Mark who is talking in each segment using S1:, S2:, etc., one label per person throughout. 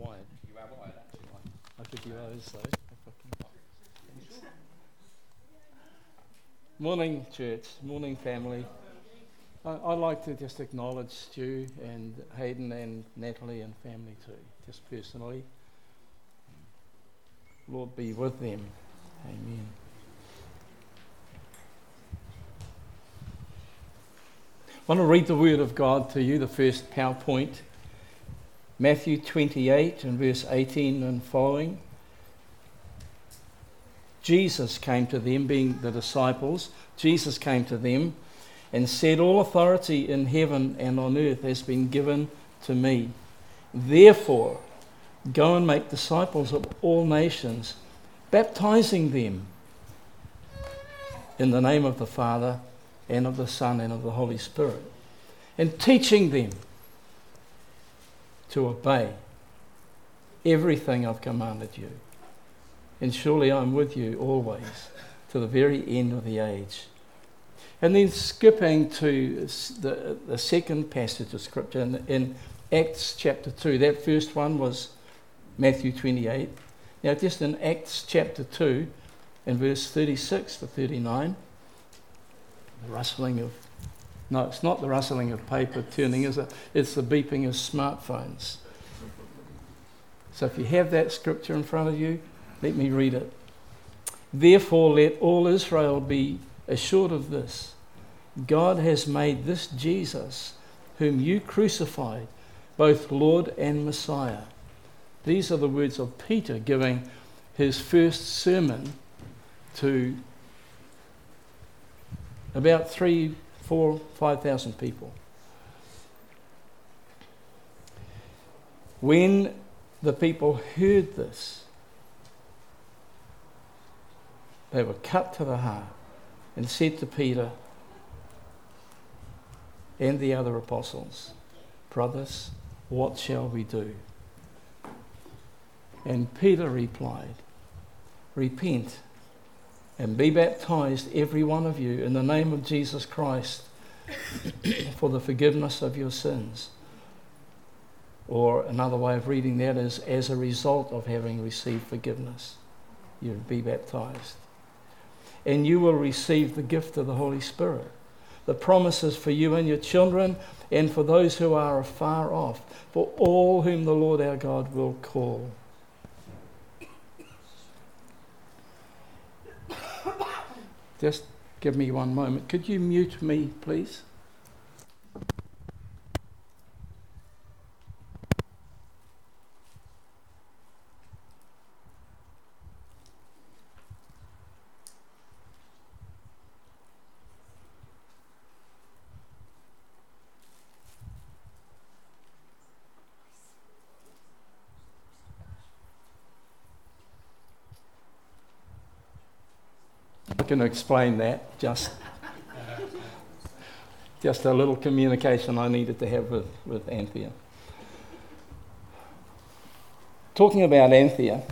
S1: wired. You are wired, actually. I could do those though. Morning, church. Morning, family. I'd like to just acknowledge Stu and Hayden and Natalie and family too, just personally. Lord be with them. Amen. I want to read the word of God to you, the first PowerPoint. Matthew 28 and verse 18 and following. Jesus came to them, being the disciples. Jesus came to them and said, "All authority in heaven and on earth has been given to me. Therefore, go and make disciples of all nations, baptizing them in the name of the Father and of the Son and of the Holy Spirit, and teaching them to obey everything I've commanded you. And surely I'm with you always to the very end of the age." And then skipping to the second passage of Scripture in Acts chapter 2. That first one was Matthew 28. Now just in Acts chapter 2 and verse 36 to 39. The rustling of... No, it's not the rustling of paper turning, is it? It's the beeping of smartphones. So if you have that scripture in front of you, let me read it. "Therefore let all Israel be assured of this. God has made this Jesus, whom you crucified, both Lord and Messiah." These are the words of Peter giving his first sermon to about 3,000, 4,000, 5,000 people. When the people heard this, they were cut to the heart and said to Peter and the other apostles, "Brothers, what shall we do?" And Peter replied, "Repent and be baptized, every one of you, in the name of Jesus Christ for the forgiveness of your sins." Or another way of reading that is, as a result of having received forgiveness, you'll be baptized. "And you will receive the gift of the Holy Spirit. The promises for you and your children, and for those who are afar off, for all whom the Lord our God will call." Just give me one moment. Could you mute me, please? I can explain that, just a little communication I needed to have with Anthea. Talking about Anthea,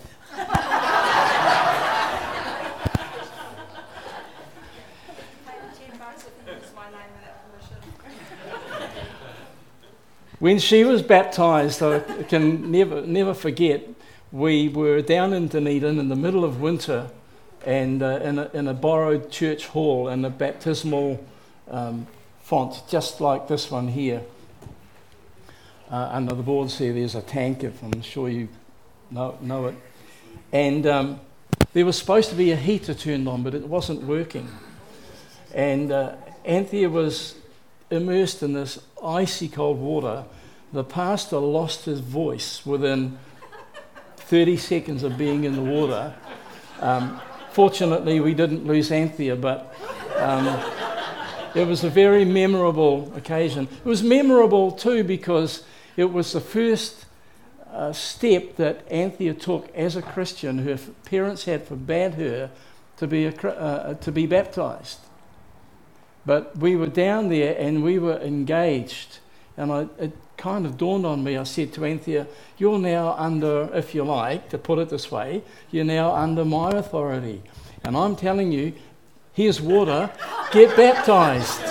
S1: when she was baptised, I can never forget, we were down in Dunedin in the middle of winter, and in a borrowed church hall, in a baptismal font, just like this one here. Under the boards there's a tank, if I'm sure you know it. And there was supposed to be a heater turned on, but it wasn't working. And Anthea was immersed in this icy cold water. The pastor lost his voice within 30 seconds of being in the water. Fortunately, we didn't lose Anthea, but it was a very memorable occasion. It was memorable too because it was the first step that Anthea took as a Christian. Her parents had forbade her to be baptised. But we were down there and we were engaged, and it kind of dawned on me. I said to Anthea, "You're now under, if you like, to put it this way, you're now under my authority. And I'm telling you, here's water, get baptised."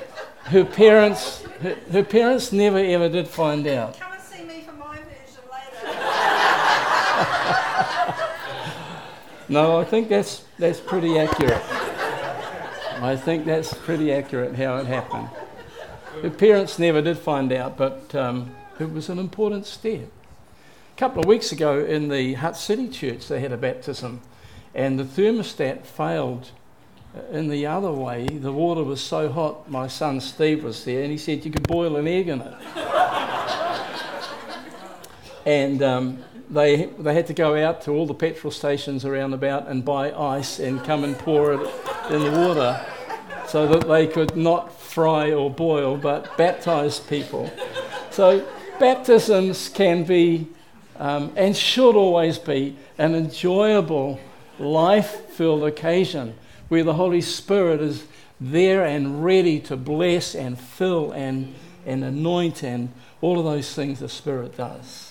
S1: Her parents never ever did find out.
S2: Come and see me for my version later
S1: No, I think that's pretty accurate. I think that's pretty accurate how it happened. Her parents never did find out, but it was an important step. A couple of weeks ago in the Hutt City Church, they had a baptism, and the thermostat failed in the other way. The water was so hot, my son Steve was there, and he said you could boil an egg in it. And they had to go out to all the petrol stations around about and buy ice and come and pour it in the water so that they could not fry or boil but baptise people. So baptisms can be and should always be an enjoyable, life-filled occasion where the Holy Spirit is there and ready to bless and fill and anoint and all of those things the Spirit does.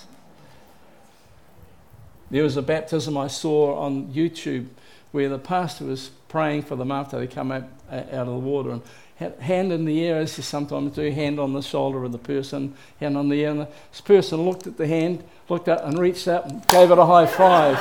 S1: There was a baptism I saw on YouTube where the pastor was praying for them after they come out of the water, and hand in the air, as you sometimes do, hand on the shoulder of the person, hand on the air, and this person looked at the hand, looked up and reached up and gave it a high five.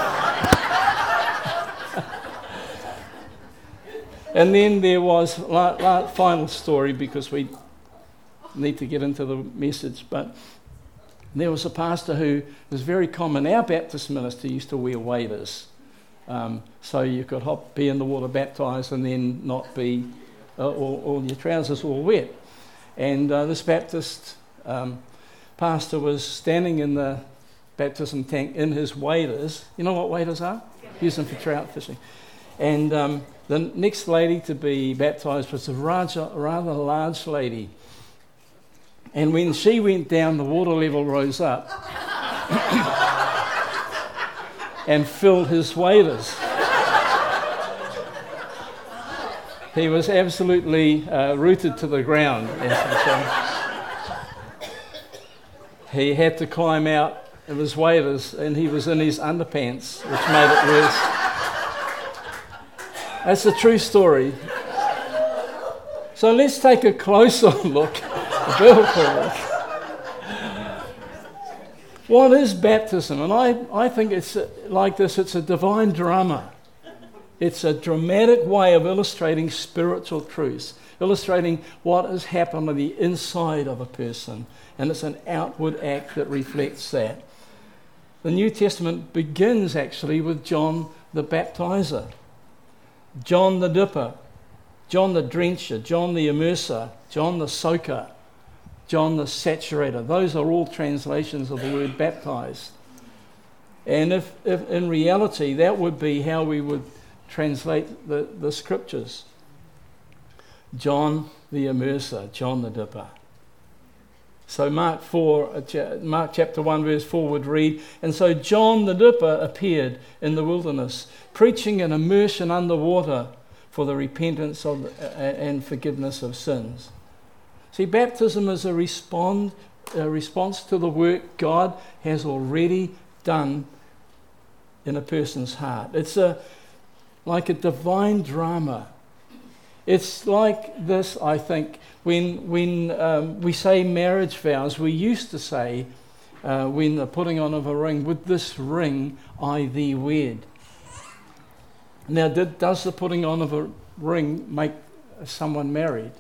S1: And then there was final story, because we need to get into the message, but there was a pastor who was very common. Our Baptist minister used to wear waders, so you could be in the water baptised and then not be all your trousers all wet. And this Baptist pastor was standing in the baptism tank in his waders. You know what waders are? Yeah. Use them for trout fishing. And the next lady to be baptised was a rather large lady. And when she went down, the water level rose up and filled his waders. He was absolutely rooted to the ground. He had to climb out of his waders, and he was in his underpants, which made it worse. That's a true story. So let's take a closer look. What is baptism? And I think it's like this. It's a divine drama. It's a dramatic way of illustrating spiritual truths, illustrating what has happened on the inside of a person, and it's an outward act that reflects that. The New Testament begins actually with John the Baptizer, John the Dipper, John the Drencher, John the Immerser, John the Soaker, John the Saturator. Those are all translations of the word baptized. And if in reality that would be how we would translate the scriptures. John the Immerser, John the Dipper. So Mark chapter 1 verse 4 would read, and so John the Dipper appeared in the wilderness, preaching an immersion underwater for the repentance of and forgiveness of sins. See, baptism is a response to the work God has already done in a person's heart. It's like a divine drama. It's like this, I think, when we say marriage vows, we used to say, when the putting on of a ring, with this ring I thee wed. Now, does the putting on of a ring make someone married?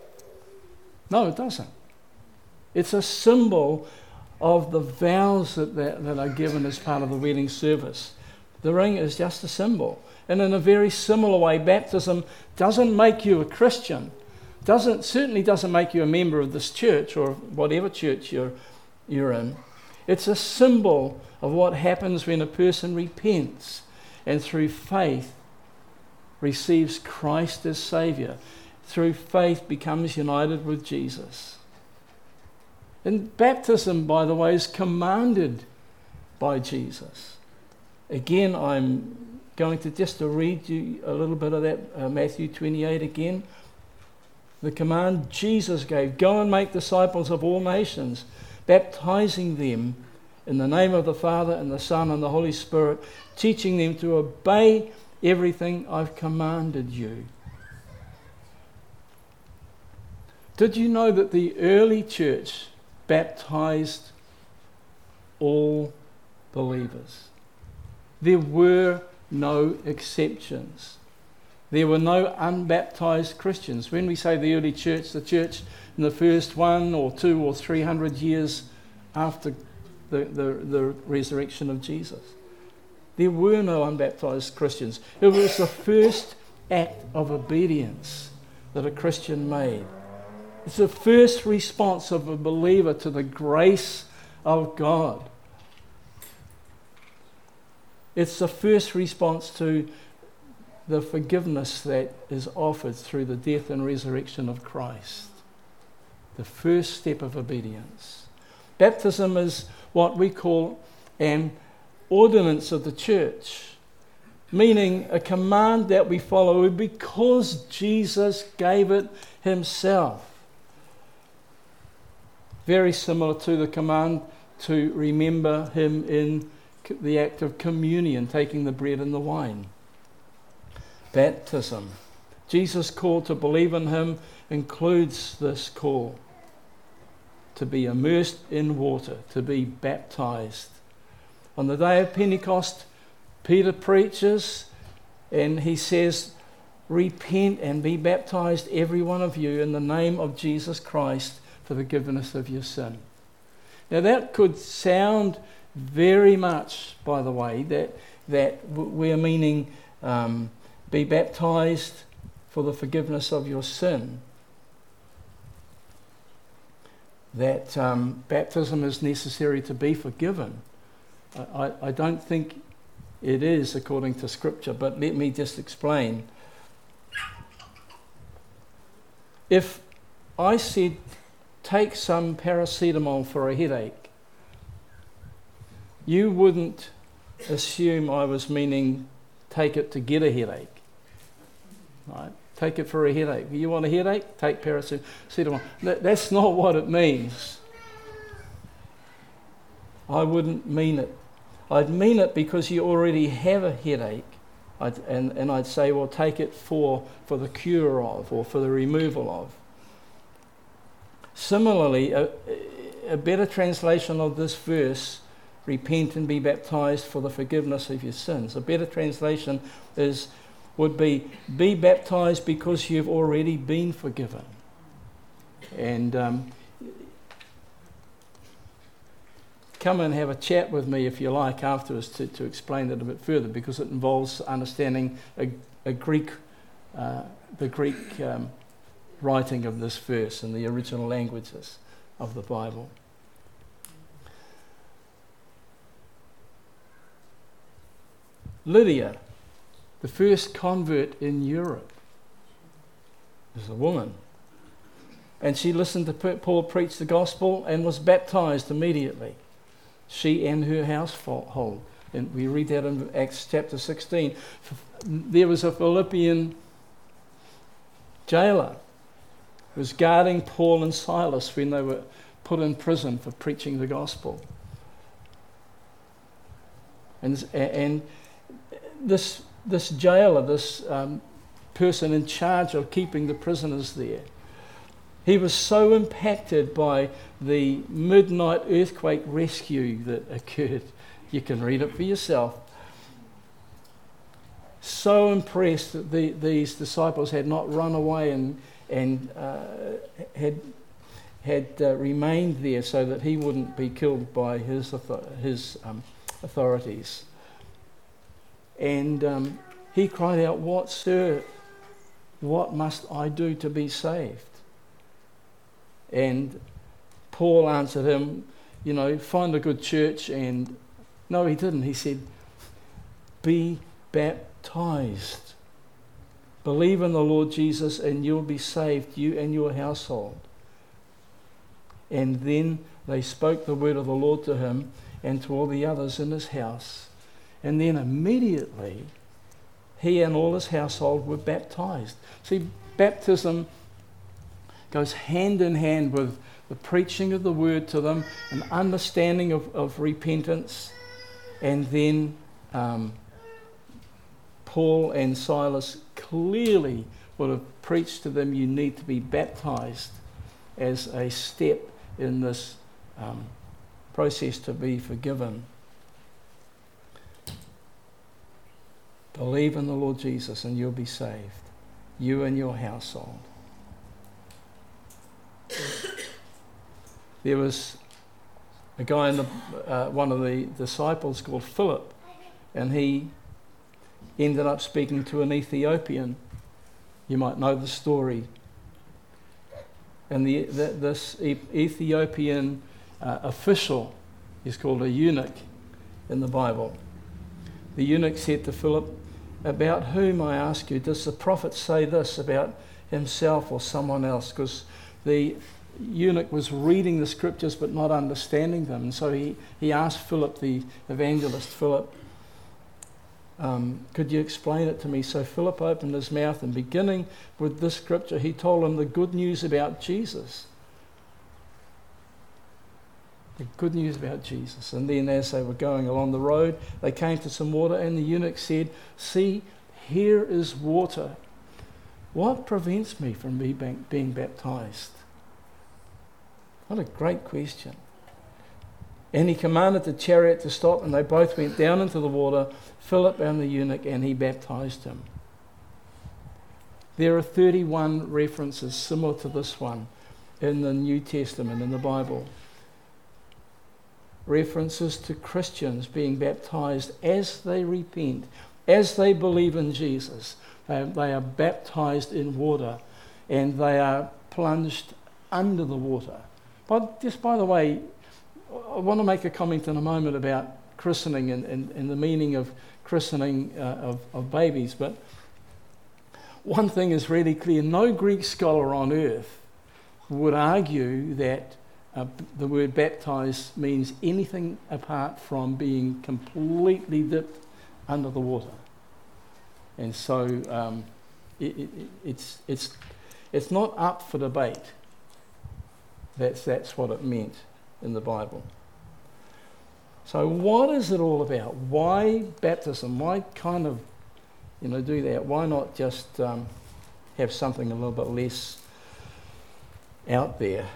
S1: No, it doesn't. It's a symbol of the vows that are given as part of the wedding service. The ring is just a symbol. And in a very similar way, baptism doesn't make you a Christian. Certainly doesn't make you a member of this church or whatever church you're in. It's a symbol of what happens when a person repents and through faith receives Christ as Saviour. Through faith becomes united with Jesus. And baptism, by the way, is commanded by Jesus. Again, I'm going to just read you a little bit of that, Matthew 28 again. The command Jesus gave, go and make disciples of all nations, baptizing them in the name of the Father and the Son and the Holy Spirit, teaching them to obey everything I've commanded you. Did you know that the early church baptized all believers? There were no exceptions. There were no unbaptized Christians. When we say the early church, the church in the first 1 or 2 or 300 years after the resurrection of Jesus, there were no unbaptized Christians. It was the first act of obedience that a Christian made. It's the first response of a believer to the grace of God. It's the first response to the forgiveness that is offered through the death and resurrection of Christ. The first step of obedience. Baptism is what we call an ordinance of the church, meaning a command that we follow because Jesus gave it himself. Very similar to the command to remember him in the act of communion, taking the bread and the wine. Baptism. Jesus' call to believe in him includes this call to be immersed in water, to be baptized. On the day of Pentecost, Peter preaches and he says, "Repent and be baptized, every one of you, in the name of Jesus Christ for the forgiveness of your sin." Now that could sound very much, by the way, that we're meaning be baptized for the forgiveness of your sin. That baptism is necessary to be forgiven. I don't think it is according to Scripture, but let me just explain. If I said, take some paracetamol for a headache, you wouldn't assume I was meaning take it to get a headache. Right? Take it for a headache. You want a headache? Take paracetamol. That's not what it means. I wouldn't mean it. I'd mean it because you already have a headache. And I'd say, well, take it for the cure of, or for the removal of. Similarly, a better translation of this verse, repent and be baptized for the forgiveness of your sins. A better translation would be baptized because you've already been forgiven. And come and have a chat with me if you like afterwards to explain it a bit further, because it involves understanding the Greek writing of this verse and the original languages of the Bible. Lydia, the first convert in Europe, is a woman. And she listened to Paul preach the gospel and was baptized immediately. She and her household. And we read that in Acts chapter 16. There was a Philippian jailer who was guarding Paul and Silas when they were put in prison for preaching the gospel. And this jailer, this person in charge of keeping the prisoners there, he was so impacted by the midnight earthquake rescue that occurred. You can read it for yourself. So impressed that these disciples had not run away and had remained there so that he wouldn't be killed by his authorities. And he cried out, "Sir, what must I do to be saved?" And Paul answered him, find a good church. And no, he didn't. He said, be baptized. Believe in the Lord Jesus and you'll be saved, you and your household. And then they spoke the word of the Lord to him and to all the others in his house. And then immediately he and all his household were baptized. See, baptism goes hand in hand with the preaching of the word to them, an understanding of repentance, and then Paul and Silas clearly would have preached to them, you need to be baptized as a step in this process to be forgiven. Believe in the Lord Jesus and you'll be saved, you and your household. There was a guy in one of the disciples called Philip, and he ended up speaking to an Ethiopian. You might know the story. And this Ethiopian official is called a eunuch in the Bible. The eunuch said to Philip, "About whom, I ask you, does the prophet say this about himself or someone else?" Because the eunuch was reading the scriptures but not understanding them. And so he asked Philip, the evangelist Philip, "Could you explain it to me?" So Philip opened his mouth, and beginning with this scripture, he told him the good news about Jesus. The good news about Jesus. And then as they were going along the road, they came to some water, and the eunuch said, "See, here is water. What prevents me from being baptized?" What a great question. And he commanded the chariot to stop, and they both went down into the water, Philip and the eunuch, and he baptized him. There are 31 references similar to this one in the New Testament, in the Bible. References to Christians being baptized as they repent, as they believe in Jesus. They are baptized in water, and they are plunged under the water. But just by the way, I want to make a comment in a moment about christening and the meaning of christening of babies. But one thing is really clear. No Greek scholar on earth would argue that the word baptize means anything apart from being completely dipped under the water. And so it's not up for debate. That's what it meant in the Bible. So what is it all about? Why baptism? Why kind of, do that? Why not just have something a little bit less out there?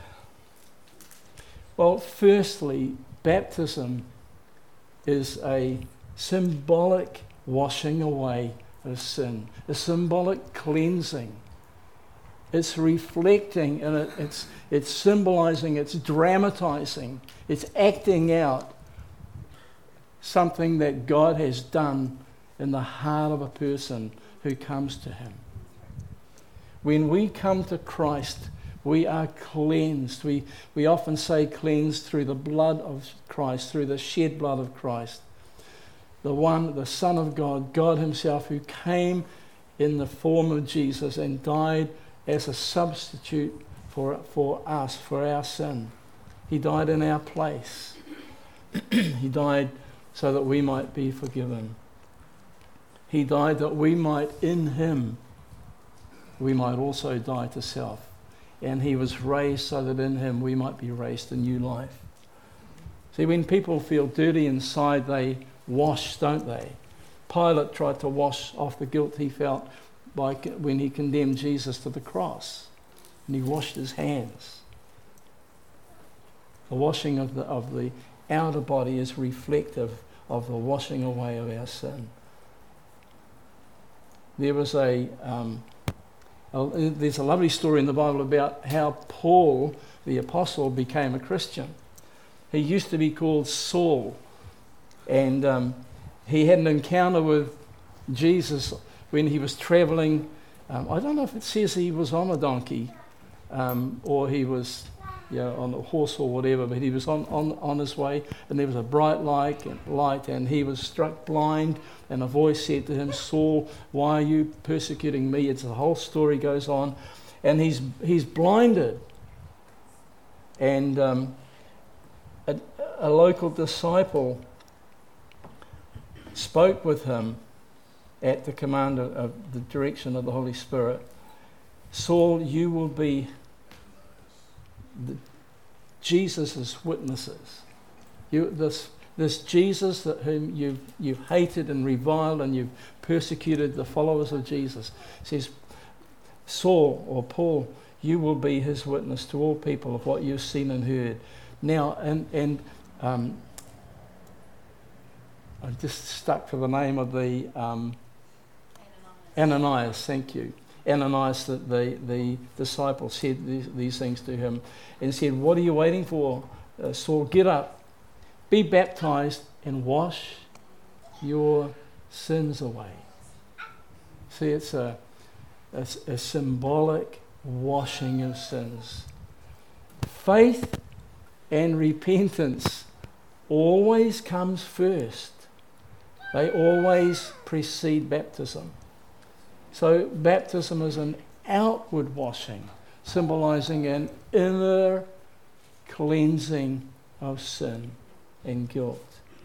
S1: Well, firstly, baptism is a symbolic washing away of sin, a symbolic cleansing. It's reflecting, and it's symbolizing, it's dramatizing, it's acting out something that God has done in the heart of a person who comes to him. When we come to Christ, we are cleansed. We often say cleansed through the blood of Christ, through the shed blood of Christ. The Son of God, God himself, who came in the form of Jesus and died as a substitute for us, for our sin. He died in our place. He died so that we might be forgiven. He died that we might, in him, we might also die to self. And he was raised so that in him we might be raised to new life. See, when people feel dirty inside, they wash, don't they? Pilate tried to wash off the guilt he felt when he condemned Jesus to the cross, and he washed his hands. The washing of the outer body is reflective of the washing away of our sin. There's a lovely story in the Bible about how Paul, the apostle, became a Christian. He used to be called Saul, and he had an encounter with Jesus when he was travelling. I don't know if it says he was on a donkey or he was on a horse or whatever, but he was on his way, and there was a bright light, and he was struck blind, and a voice said to him, "Saul, why are you persecuting me?" The whole story goes on, and he's blinded. And a local disciple spoke with him at the command of the direction of the Holy Spirit. "Saul, you will be Jesus' witnesses. This Jesus whom you've hated and reviled, and you've persecuted the followers of Jesus," says, "Saul," or Paul, "you will be his witness to all people of what you've seen and heard." Now, I'm just stuck to the name of the Ananias, thank you. Ananias, the disciple, said these things to him and said, "What are you waiting for? Saul, get up, be baptized and wash your sins away." See, it's a symbolic washing of sins. Faith and repentance always comes first. They always precede baptism. So baptism is an outward washing, symbolizing an inner cleansing of sin and guilt.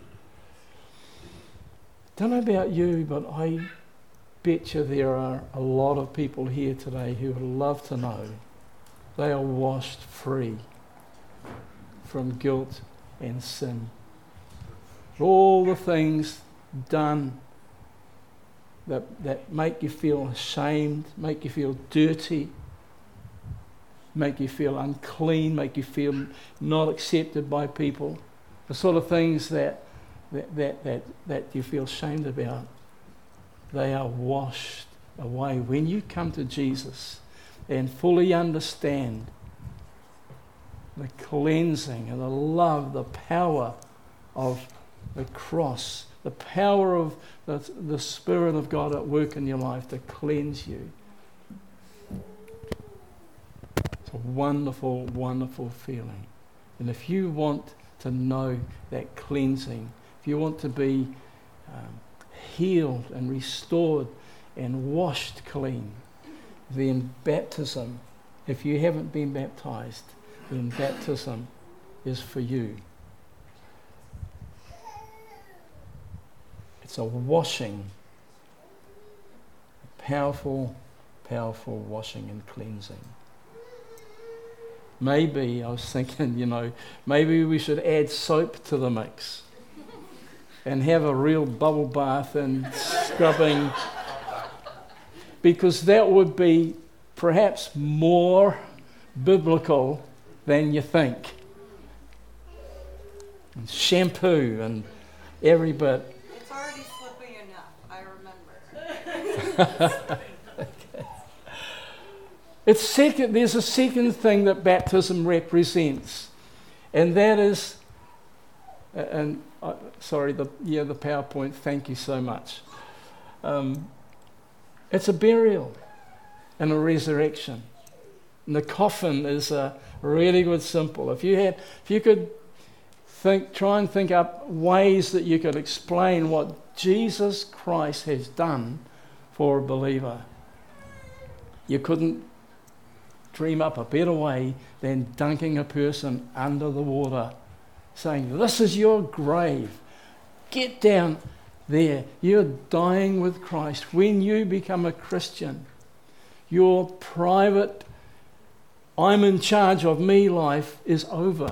S1: Don't know about you, but I bet you there are a lot of people here today who would love to know they are washed free from guilt and sin. All the things done that make you feel ashamed, make you feel dirty, make you feel unclean, make you feel not accepted by people, the sort of things that you feel shamed about, they are washed away. When you come to Jesus and fully understand the cleansing and the love, the power of the cross, the power of the Spirit of God at work in your life to cleanse you. It's a wonderful, wonderful feeling. And if you want to know that cleansing, if you want to be healed and restored and washed clean, then baptism, if you haven't been baptized, then baptism is for you. It's a washing, a powerful, powerful washing and cleansing. Maybe, I was thinking, maybe we should add soap to the mix and have a real bubble bath and scrubbing, because that would be perhaps more biblical than you think. And shampoo and every bit.
S2: It's already slippy enough, I remember.
S1: Okay. There's a second thing that baptism represents, and that is, the PowerPoint, thank you so much. It's a burial and a resurrection. And the coffin is a really good symbol. If you could try and think up ways that you could explain what Jesus Christ has done for a believer, you couldn't dream up a better way than dunking a person under the water, saying, "This is your grave. Get down there. You're dying with Christ." When you become a Christian, your private "I'm in charge of me" life is over,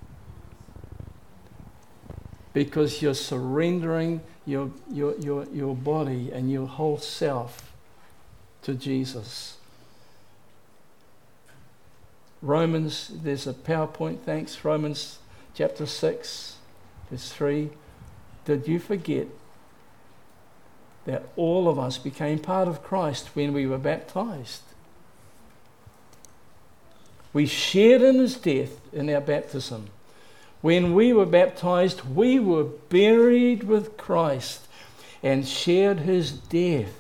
S1: because you're surrendering your body and your whole self to Jesus. Romans, there's a PowerPoint, thanks. Romans chapter 6, verse 3. Did you forget that all of us became part of Christ when we were baptized? We shared in his death in our baptism. When we were baptized, we were buried with Christ and shared his death,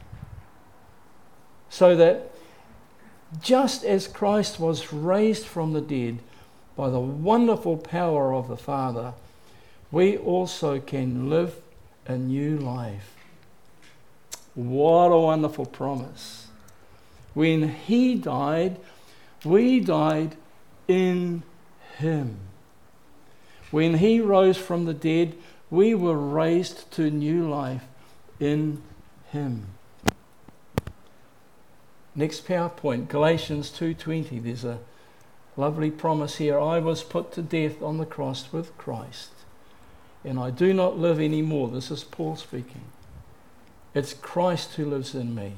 S1: so that just as Christ was raised from the dead by the wonderful power of the Father, we also can live a new life. What a wonderful promise. When he died, we died in him. When he rose from the dead, we were raised to new life in him. Next PowerPoint, Galatians 2:20. There's a lovely promise here. I was put to death on the cross with Christ, and I do not live anymore. This is Paul speaking. It's Christ who lives in me.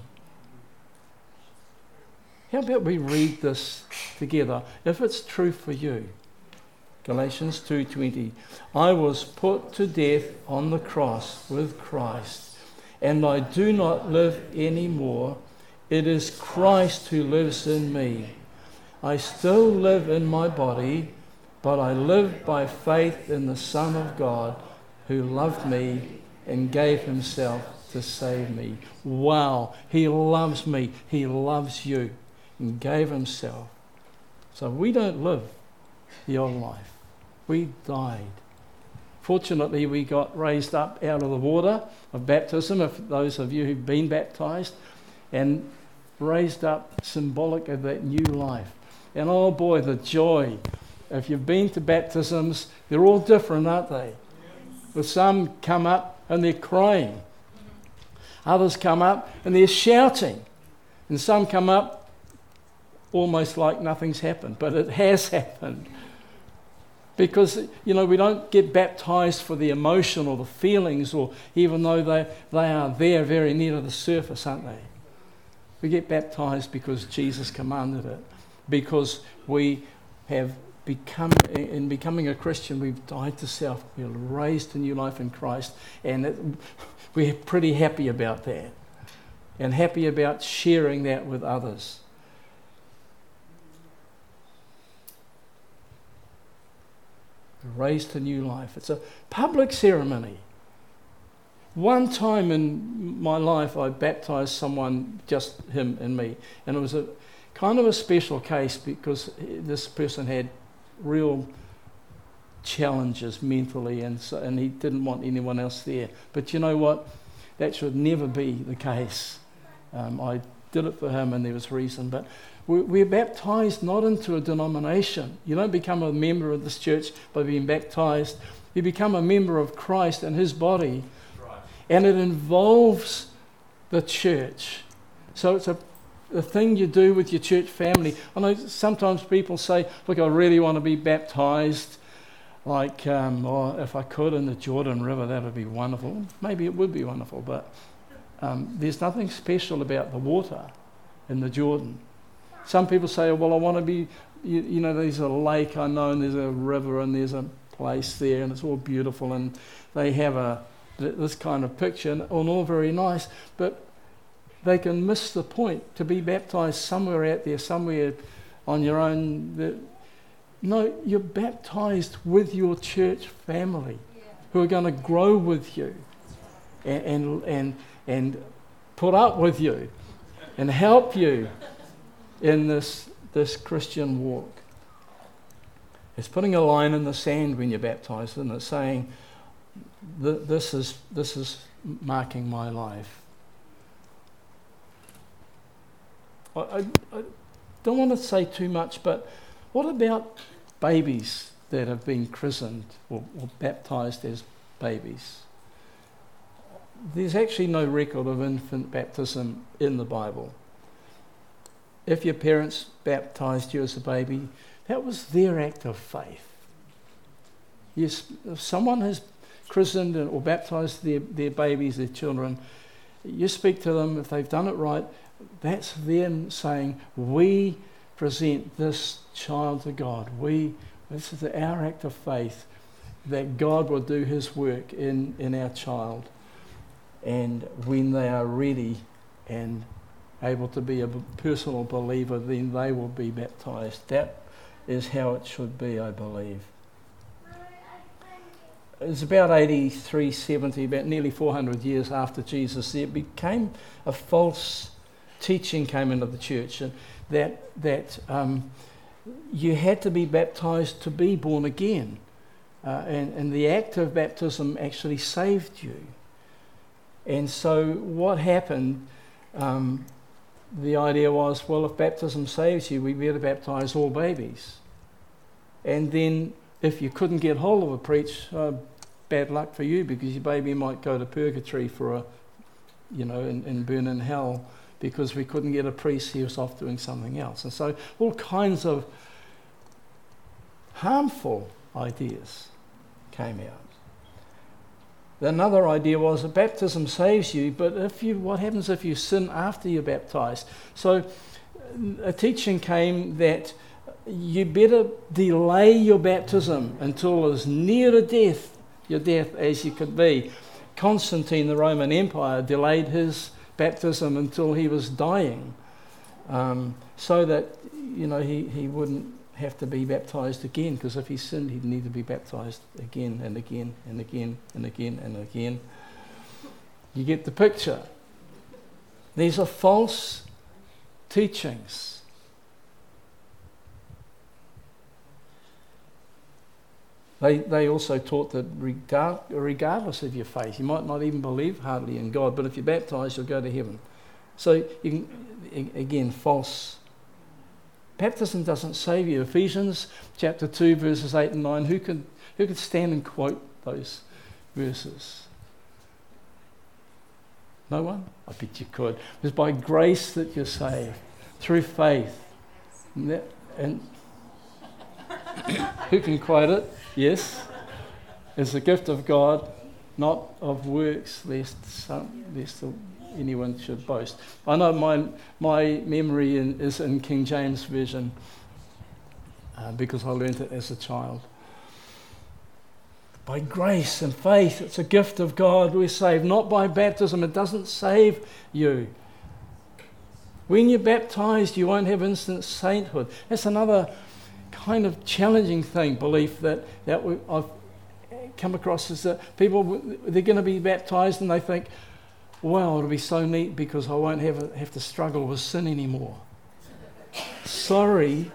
S1: How about we read this together, if it's true for you? Galatians 2:20. I was put to death on the cross with Christ, and I do not live anymore. It is Christ who lives in me. I still live in my body, but I live by faith in the Son of God who loved me and gave himself to save me. Wow, he loves me, he loves you, and gave himself. So we don't live the old life. We died. Fortunately, we got raised up out of the water of baptism, if those of you who've been baptized, and raised up symbolic of that new life. And oh boy, the joy. If you've been to baptisms, they're all different, aren't they? But some come up and they're crying. Others come up and they're shouting. And some come up almost like nothing's happened, but it has happened. Because, we don't get baptized for the emotion or the feelings, or even though they are there very near to the surface, aren't they? We get baptized because Jesus commanded it. Because we have in becoming a Christian, we've died to self. We're raised to new life in Christ. And we're pretty happy about that. And happy about sharing that with others. Raised to new life. It's a public ceremony. One time in my life I baptized someone, just him and me, and it was a kind of a special case because this person had real challenges mentally, and he didn't want anyone else there. But you know what? That should never be the case. I did it for him and there was reason, but we're baptized not into a denomination. You don't become a member of this church by being baptized. You become a member of Christ and his body. Right. And it involves the church. So it's a thing you do with your church family. I know sometimes people say, look, I really want to be baptized. Like, if I could in the Jordan River, that would be wonderful. Maybe it would be wonderful, but there's nothing special about the water in the Jordan. Some people say, well, I want to be, there's a lake I know, and there's a river, and there's a place there, and it's all beautiful, and they have this kind of picture, and all very nice, but they can miss the point. To be baptized somewhere out there, somewhere on your own. No, you're baptized with your church family, who are going to grow with you, and put up with you, and help you in this Christian walk. It's putting a line in the sand when you're baptized, and it's saying, this is marking my life. I don't want to say too much, but what about babies that have been christened or baptized as babies? There's actually no record of infant baptism in the Bible. If your parents baptized you as a baby, that was their act of faith. Yes, if someone has christened or baptized their babies, their children, you speak to them, if they've done it right, that's them saying, we present this child to God. This is our act of faith, that God will do his work in our child. And when they are ready and able to be a personal believer, then they will be baptized. That is how it should be, I believe. It's about 83, 70, about nearly 400 years after Jesus, there became a false teaching came into the church, and that you had to be baptized to be born again. And the act of baptism actually saved you. And so what happened, the idea was, well, if baptism saves you, we better baptize all babies. And then if you couldn't get hold of a priest, bad luck for you, because your baby might go to purgatory and burn in hell, because we couldn't get a priest, he was off doing something else. And so all kinds of harmful ideas came out. Another idea was that baptism saves you, but what happens if you sin after you're baptized? So a teaching came that you better delay your baptism until as near to your death as you could be, Constantine, the Roman Empire, delayed his baptism until he was dying, so that he wouldn't have to be baptized again, because if he sinned, he'd need to be baptized again and again and again and again and again. You get the picture. These are false teachings. They also taught that regardless of your faith, you might not even believe hardly in God, but if you're baptized, you'll go to heaven. So, again, false. Baptism doesn't save you. Ephesians chapter 2, verses 8 and 9, who could stand and quote those verses? No one? I bet you could. It's by grace that you're saved, through faith. And who can quote it? Yes. It's a gift of God, not of works, lest anyone should boast. I know my memory is in King James Version because I learned it as a child. By grace and faith, it's a gift of God we're saved, not by baptism. It doesn't save you. When you're baptized, you won't have instant sainthood. That's another kind of challenging belief that I've come across, is that people, they're going to be baptized and they think, well, it'll be so neat because I won't have to struggle with sin anymore. Sorry,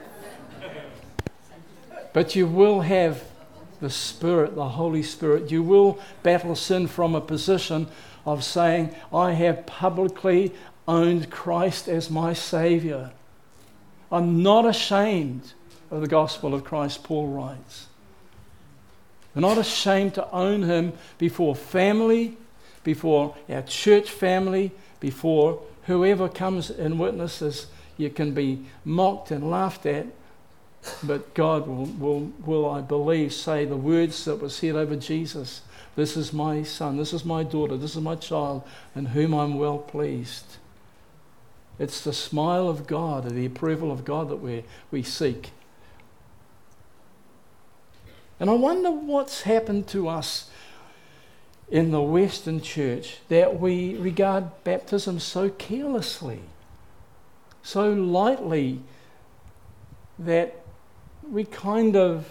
S1: but you will have the Spirit, the Holy Spirit. You will battle sin from a position of saying, I have publicly owned Christ as my Saviour. I'm not ashamed of the gospel of Christ, Paul writes. We're not ashamed to own him before family, before our church family, before whoever comes and witnesses. You can be mocked and laughed at, but God will, I believe, say the words that were said over Jesus. This is my son, this is my daughter, this is my child, in whom I'm well pleased. It's the smile of God, the approval of God that we seek. And I wonder what's happened to us in the Western church, that we regard baptism so carelessly, so lightly, that we kind of,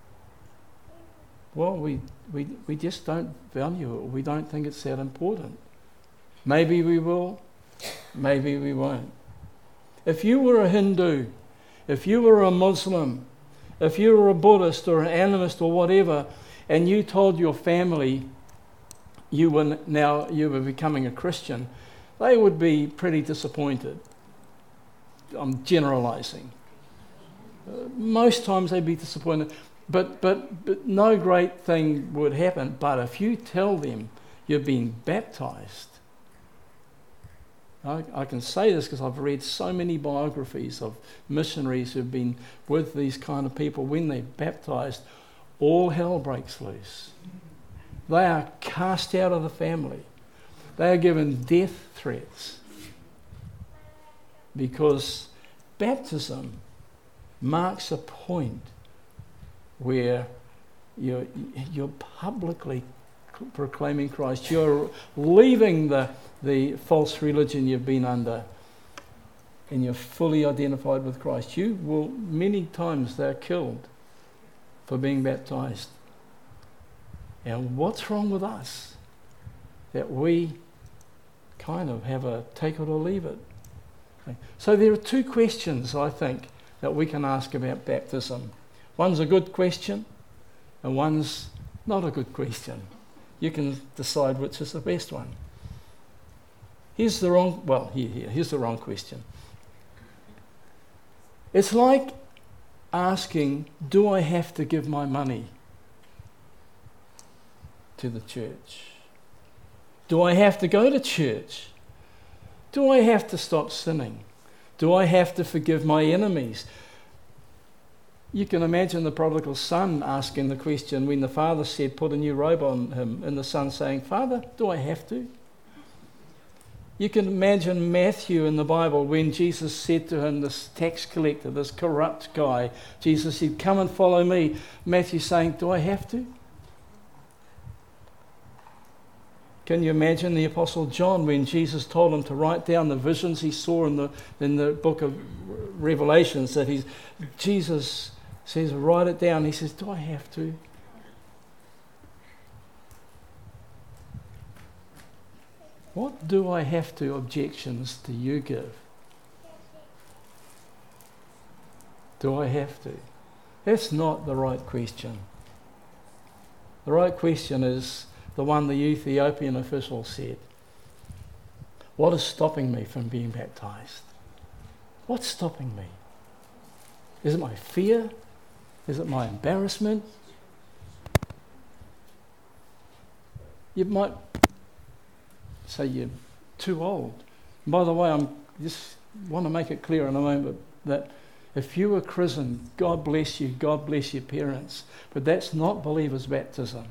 S1: we just don't value it. We don't think it's that important. Maybe we will, maybe we won't. If you were a Hindu, if you were a Muslim, if you were a Buddhist or an animist or whatever, and you told your family you were becoming a Christian, they would be pretty disappointed. I'm generalizing. Most times they'd be disappointed, but no great thing would happen. But if you tell them you're being baptized, I can say this because I've read so many biographies of missionaries who've been with these kind of people. When they're baptized, all hell breaks loose. They are cast out of the family. They are given death threats because baptism marks a point where you're publicly proclaiming Christ. You're leaving the false religion you've been under, and you're fully identified with Christ. You will, many times they're killed for being baptized. And what's wrong with us? That we kind of have a take it or leave it. Okay. So there are two questions, I think, that we can ask about baptism. One's a good question, and one's not a good question. You can decide which is the best one. Here's the wrong question. It's like asking, do I have to give my money to the church? Do I have to go to church? Do I have to stop sinning? Do I have to forgive my enemies? You can imagine the prodigal son asking the question when the father said, put a new robe on him, and the son saying, Father, do I have to? You can imagine Matthew in the Bible when Jesus said to him, this tax collector, this corrupt guy, Jesus said, come and follow me. Matthew saying, do I have to? Can you imagine the Apostle John when Jesus told him to write down the visions he saw in the book of Revelations, that Jesus says, write it down. He says, do I have to? What do I have to objections do you give? Do I have to? That's not the right question. The right question is the one the Ethiopian official said. What is stopping me from being baptized? What's stopping me? Is it my fear? Is it my embarrassment? You might say you're too old. And by the way, I just want to make it clear in a moment that if you were christened, God bless you, God bless your parents, but that's not believer's baptism.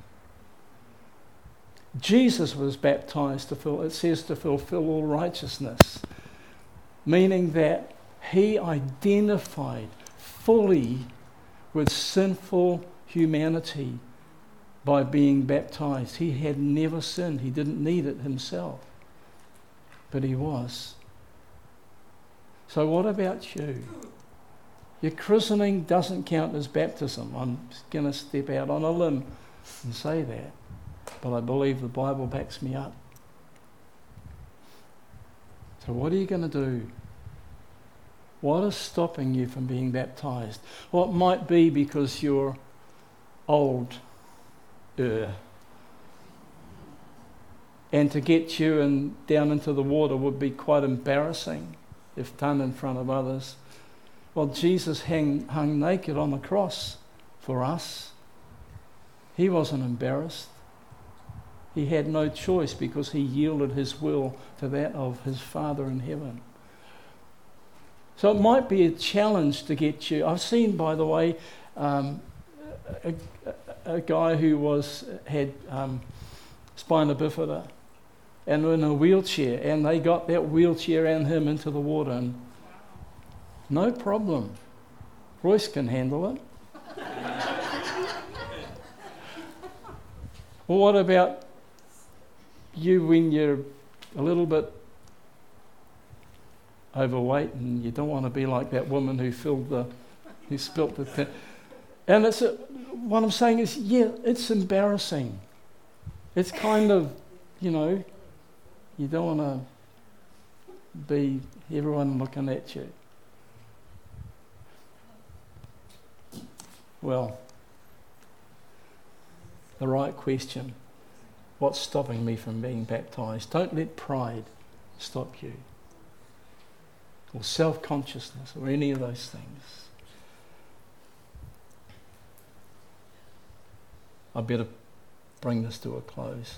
S1: Jesus was baptized it says to fulfill all righteousness, meaning that he identified fully with sinful humanity by being baptized. He had never sinned. He didn't need it himself, but he was. So what about you? Your christening doesn't count as baptism. I'm going to step out on a limb and say that, but I believe the Bible backs me up. So what are you going to do? What is stopping you from being baptized? Well, it might be because you're old. And to get you down into the water would be quite embarrassing if done in front of others. Well, Jesus hung naked on the cross for us. He wasn't embarrassed. He had no choice because he yielded his will to that of his Father in heaven. So it might be a challenge to get you. I've seen, by the way, a guy who had spina bifida and in a wheelchair, and they got that wheelchair and him into the water, and no problem. Royce can handle it. Well, what about you when you're a little bit overweight and you don't want to be like that woman who spilt the thing? And what I'm saying is, yeah, it's embarrassing. It's kind of, you don't want to be everyone looking at you. Well, the right question, what's stopping me from being baptized? Don't let pride stop you, or self-consciousness, or any of those things. I better bring this to a close.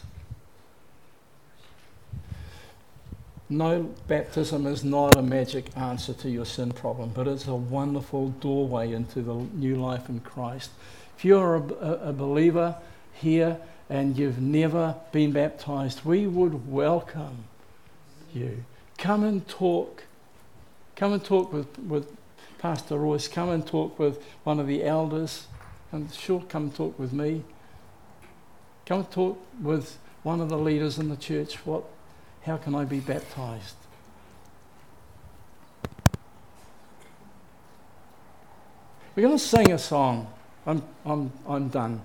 S1: No, baptism is not a magic answer to your sin problem, but it's a wonderful doorway into the new life in Christ. If you're a believer here and you've never been baptized, we would welcome you. Come and talk. Come and talk with Pastor Royce. Come and talk with one of the elders. And sure, come and talk with me. Come and talk with one of the leaders in the church. How can I be baptized? We're going to sing a song. I'm done.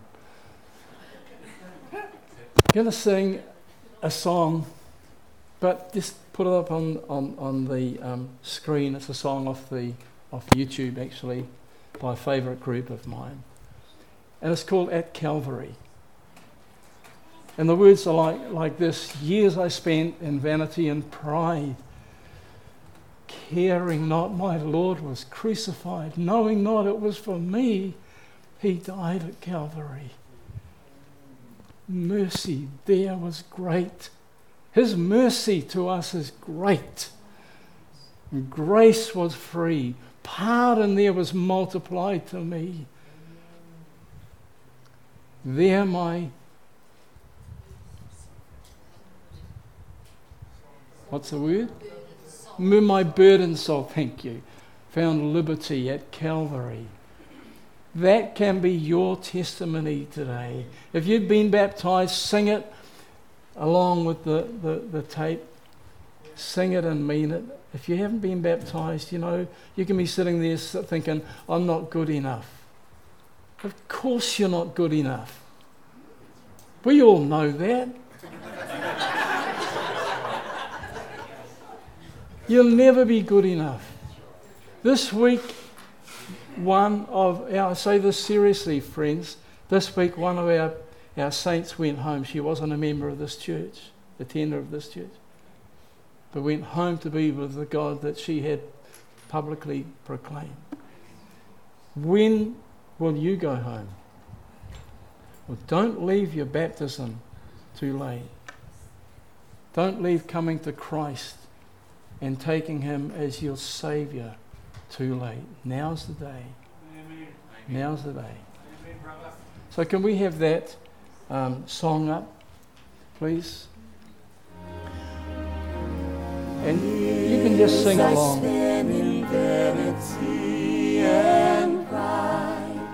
S1: We're going to sing a song, but just put it up on the screen. It's a song off YouTube, actually, by a favourite group of mine, and it's called "At Calvary." And the words are like this: years I spent in vanity and pride, caring not my Lord was crucified, knowing not it was for me he died at Calvary. Mercy there was great. His mercy to us is great. And grace was free. Pardon there was multiplied to me. There what's the word? My burden soul, thank you, found liberty at Calvary. That can be your testimony today. If you've been baptized, sing it. along with the tape. Sing it and mean it. If you haven't been baptised, you know, you can be sitting there thinking, I'm not good enough. Of course you're not good enough. We all know that. You'll never be good enough. This week, I say this seriously, friends, this week one of our saints went home. She wasn't a member of this church, attender of this church, but went home to be with the God that she had publicly proclaimed. When will you go home? Well, don't leave your baptism too late. Don't leave coming to Christ and taking him as your Saviour too late. Now's the day.
S3: Amen.
S1: Now's the day.
S3: Amen, brother.
S1: So can we have that song up, please? And you can just sing along.
S4: In vanity and pride,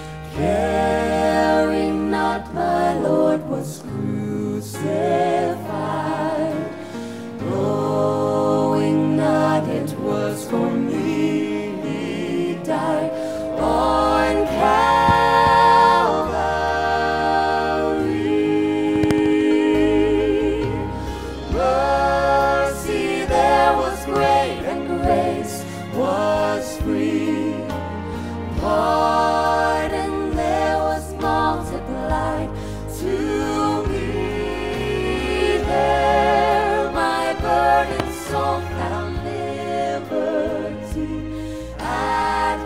S4: caring not my Lord was crucified, knowing not it was for me he died on Calvary. Mercy there was great and grace was free. Pardon there was multiplied to me. There my burden soul found liberty at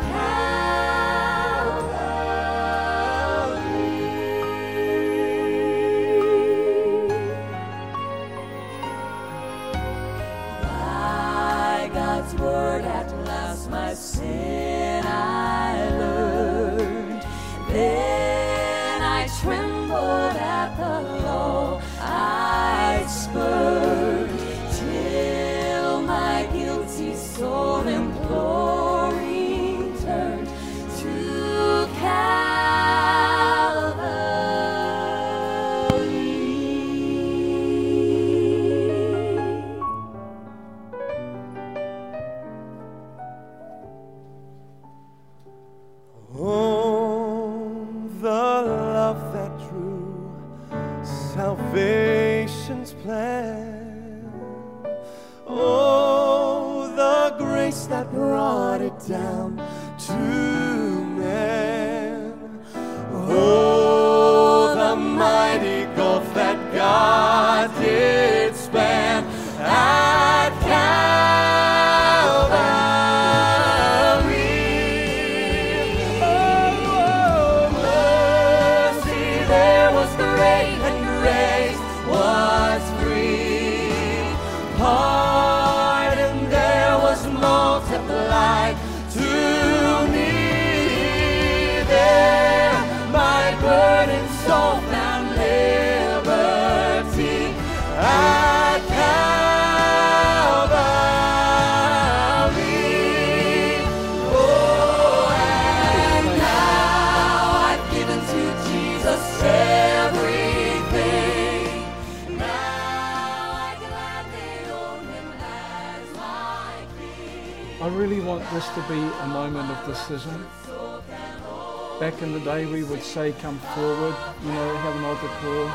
S4: Calvary. By God's word at last my sin I learned. Then I trembled at the law I spurned, till my guilty soul imploring turned to Calvary.
S5: Oh, the love that drew salvation's plan. Oh, the grace that brought it down to man. Oh, the mighty gulf that God did span at Calvary. Oh, mercy there was great and grace was free. Pardon there was multiplied to me. There my burdened soul found liberty at Calvary. Oh, and now I've given to Jesus everything. Now I gladly own him as my king.
S1: I really want this to be a moment of decision. Back in the day we would say come forward, you know, have an altar call.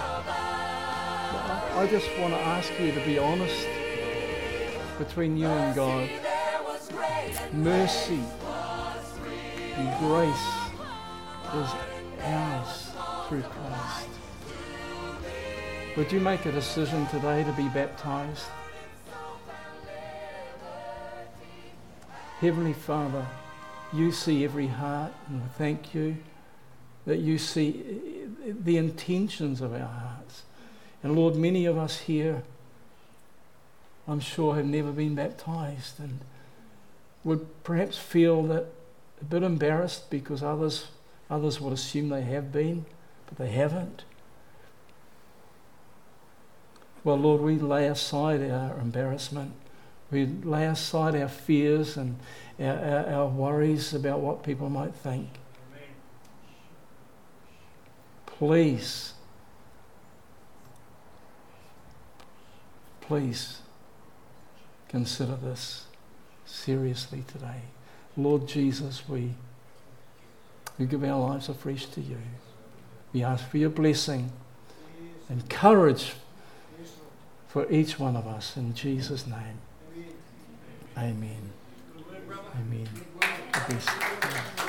S1: I just want to ask you to be honest between you and God. Mercy and grace is ours through Christ. Would you make a decision today to be baptized? Heavenly Father, you see every heart, and we thank you that you see the intentions of our hearts. And Lord, many of us here, I'm sure, have never been baptized and would perhaps feel that a bit embarrassed because others would assume they have been, but they haven't. Well, Lord, we lay aside our embarrassment. We lay aside our fears and our worries about what people might think. Please Please consider this seriously today. Lord Jesus, we give our lives afresh to you. We ask for your blessing and courage for each one of us in Jesus' name. Amen. Amen. God bless you.